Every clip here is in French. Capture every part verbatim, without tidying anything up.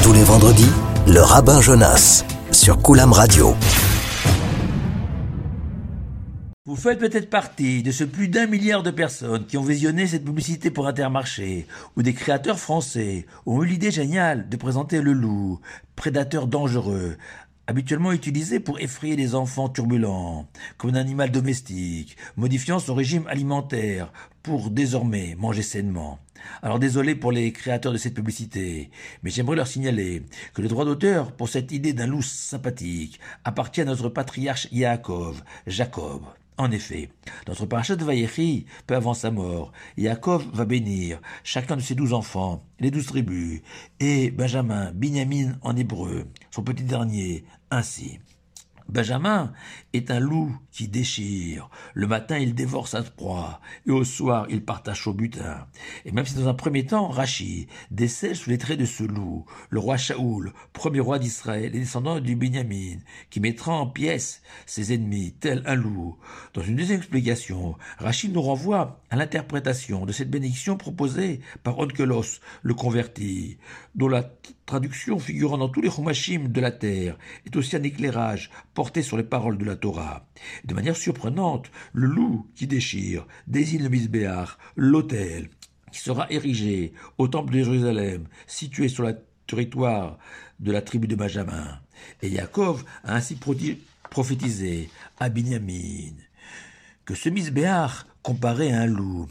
Tous les vendredis, le rabbin Jonas sur Koulam Radio. Vous faites peut-être partie de ce plus d'un milliard de personnes qui ont visionné cette publicité pour Intermarché, où des créateurs français ont eu l'idée géniale de présenter le loup, prédateur dangereux, habituellement utilisé pour effrayer les enfants turbulents, comme un animal domestique, modifiant son régime alimentaire pour désormais manger sainement. Alors désolé pour les créateurs de cette publicité, mais j'aimerais leur signaler que le droit d'auteur pour cette idée d'un loup sympathique appartient à notre patriarche Yaakov, Jacob. En effet, notre parachat de Vayechi, peu avant sa mort, Yaakov va bénir chacun de ses douze enfants, les douze tribus, et Benjamin, Binyamin en hébreu, son petit dernier, ainsi. Benjamin est un loup qui déchire. Le matin, il dévore sa proie, et au soir, il partage au butin. Et même si dans un premier temps, Rachi décèle sous les traits de ce loup, le roi Shaoul, premier roi d'Israël et descendant du Binyamin, qui mettra en pièces ses ennemis, tel un loup. Dans une deuxième explication, Rachi nous renvoie à l'interprétation de cette bénédiction proposée par Onkelos, le converti, dont la traduction figurant dans tous les chumashim de la terre est aussi un éclairage porté sur les paroles de la Torah. De manière surprenante, le loup qui déchire désigne le Misbéach, l'autel, qui sera érigé au temple de Jérusalem, situé sur le territoire de la tribu de Benjamin. Et Yaakov a ainsi prophétisé à Binyamin que ce Misbéach, comparé à un loup,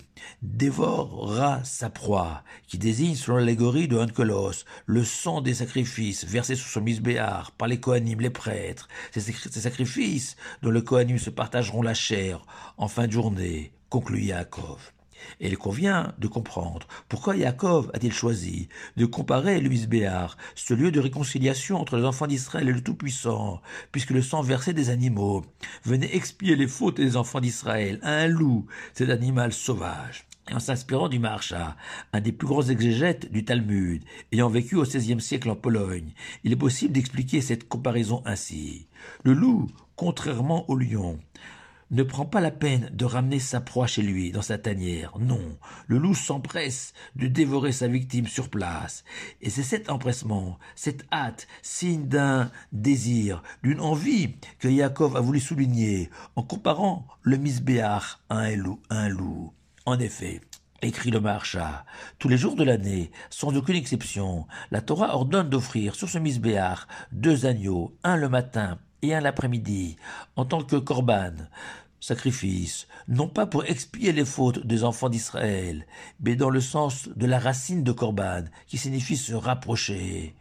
dévorera sa proie, qui désigne, selon l'allégorie de Onkelos, le sang des sacrifices versés sur son misbéar par les Kohanim, les prêtres, ces, ces sacrifices dont les Kohanim se partageront la chair en fin de journée, conclut Yaakov. Et il convient de comprendre pourquoi Yaakov a-t-il choisi de comparer le Misbéar, ce lieu de réconciliation entre les enfants d'Israël et le Tout-Puissant, puisque le sang versé des animaux venait expier les fautes des enfants d'Israël à un loup, cet animal sauvage. Et en s'inspirant du Maharsha, un des plus grands exégètes du Talmud, ayant vécu au seizième siècle en Pologne, il est possible d'expliquer cette comparaison ainsi. Le loup, contrairement au lion, ne prend pas la peine de ramener sa proie chez lui, dans sa tanière. Non, le loup s'empresse de dévorer sa victime sur place. Et c'est cet empressement, cette hâte, signe d'un désir, d'une envie que Yaakov a voulu souligner en comparant le Misbéach à un loup. À un loup. En effet, écrit le Maharsha, tous les jours de l'année, sans aucune exception, la Torah ordonne d'offrir sur ce Misbéach deux agneaux, un le matin et un l'après-midi, en tant que korban, sacrifice, non pas pour expier les fautes des enfants d'Israël, mais dans le sens de la racine de korban, qui signifie se rapprocher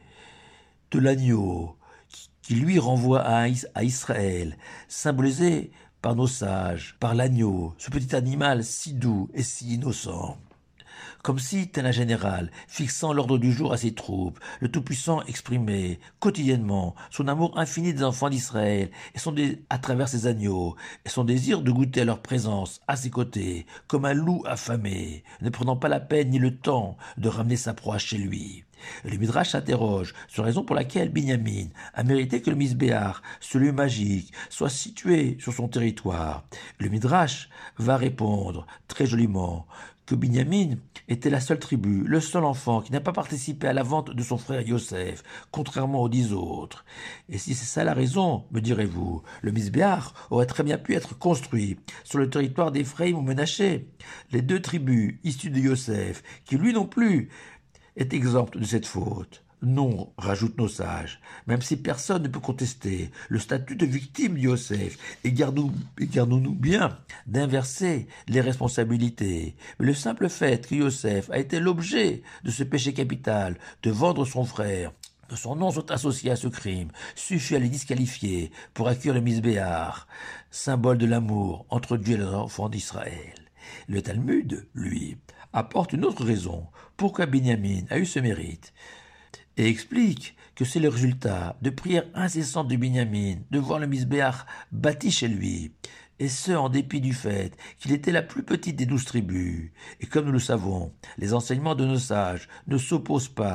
de l'agneau, qui lui renvoie à Israël, symbolisé par nos sages, par l'agneau, ce petit animal si doux et si innocent. Comme si, tel un général, fixant l'ordre du jour à ses troupes, le Tout-Puissant exprimait quotidiennement son amour infini des enfants d'Israël et son dé- à travers ses agneaux, et son désir de goûter à leur présence à ses côtés, comme un loup affamé, ne prenant pas la peine ni le temps de ramener sa proie chez lui. Le Midrash s'interroge sur la raison pour laquelle Binyamin a mérité que le Misbéach, ce lieu magique, soit situé sur son territoire. Le Midrash va répondre très joliment que Binyamin était la seule tribu, le seul enfant qui n'a pas participé à la vente de son frère Yosef, contrairement aux dix autres. Et si c'est ça la raison, me direz-vous, le Misbéach aurait très bien pu être construit sur le territoire d'Éphraïm ou Ménaché. Les deux tribus issues de Yosef, qui lui non plus est exempt de cette faute. Non, rajoutent nos sages, même si personne ne peut contester le statut de victime de Yosef, et gardons-nous bien d'inverser les responsabilités. Mais le simple fait que Yosef a été l'objet de ce péché capital, de vendre son frère, que son nom soit associé à ce crime, suffit à les disqualifier pour accueillir le Misbéach, symbole de l'amour entre Dieu et les enfants d'Israël. Le Talmud, lui, apporte une autre raison pourquoi Binyamin a eu ce mérite, et explique que c'est le résultat de prières incessantes de Binyamin de voir le Misbéach bâti chez lui, et ce en dépit du fait qu'il était la plus petite des douze tribus. Et comme nous le savons, les enseignements de nos sages ne s'opposent pas,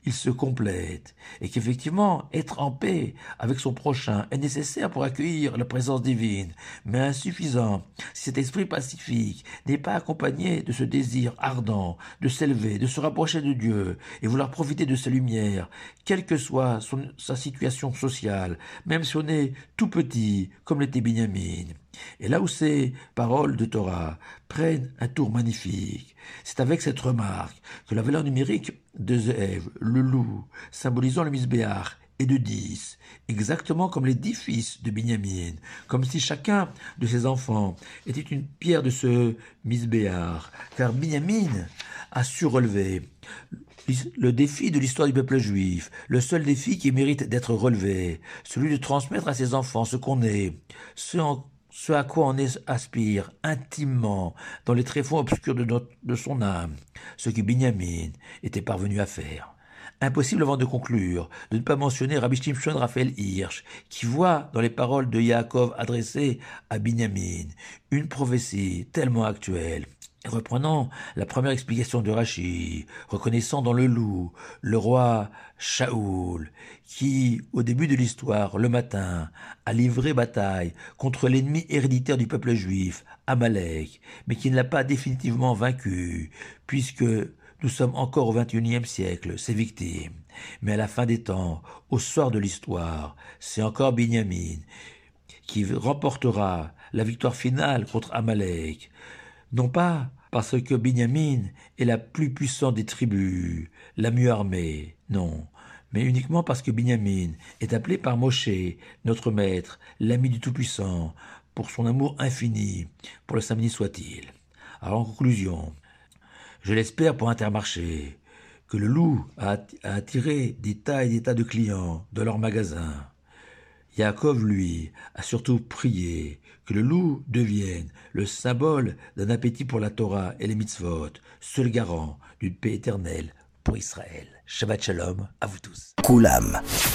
il se complète, et qu'effectivement, être en paix avec son prochain est nécessaire pour accueillir la présence divine, mais insuffisant si cet esprit pacifique n'est pas accompagné de ce désir ardent de s'élever, de se rapprocher de Dieu et vouloir profiter de sa lumière, quelle que soit son, sa situation sociale, même si on est tout petit, comme l'était Binyamin. Et là où ces paroles de Torah prennent un tour magnifique, c'est avec cette remarque que la valeur numérique de Ze'ev, le loup, symbolisant le Misbéach, est de dix, exactement comme les dix fils de Binyamin, comme si chacun de ses enfants était une pierre de ce Misbéach, car Binyamin a su relever le défi de l'histoire du peuple juif, le seul défi qui mérite d'être relevé, celui de transmettre à ses enfants ce qu'on est, ce en ce à quoi on aspire intimement dans les tréfonds obscurs de, notre, de son âme, ce que Binyamin était parvenu à faire. Impossible avant de conclure de ne pas mentionner Rabbi Shimshon Raphaël Hirsch, qui voit dans les paroles de Yaakov adressées à Binyamin une prophétie tellement actuelle. Reprenant la première explication de Rashi, reconnaissant dans le loup le roi Shaoul, qui, au début de l'histoire, le matin, a livré bataille contre l'ennemi héréditaire du peuple juif, Amalek, mais qui ne l'a pas définitivement vaincu, puisque nous sommes encore au vingt et unième siècle, ses victimes. Mais à la fin des temps, au soir de l'histoire, c'est encore Binyamin qui remportera la victoire finale contre Amalek. Non pas parce que Binyamin est la plus puissante des tribus, la mieux armée, non, mais uniquement parce que Binyamin est appelé par Moshe, notre maître, l'ami du Tout-Puissant, pour son amour infini, pour le samedi soit-il. Alors en conclusion, je l'espère pour Intermarché, que le loup a attiré des tas et des tas de clients dans leur magasin. Yaakov, lui, a surtout prié que le loup devienne le symbole d'un appétit pour la Torah et les mitzvot, seul garant d'une paix éternelle pour Israël. Shabbat Shalom à vous tous. Koulam.